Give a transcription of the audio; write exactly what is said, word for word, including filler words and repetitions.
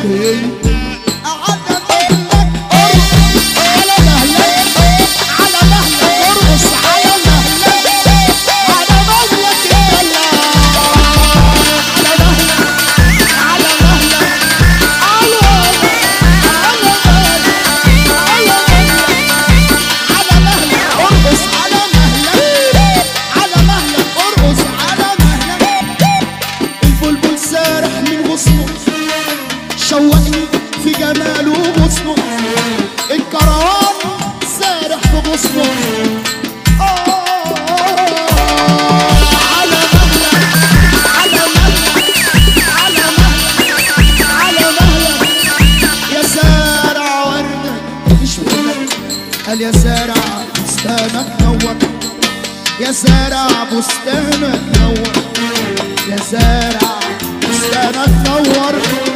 شوقني في جماله وغصنه، الكروان سارح في غصنه. آه على مهلك على مهلك على مهلك على مهلك يا زارع وردك مش بقولك، قال يا زارع بستانك نور، يا زارع بستانك نور، يا زارع بستانك نور.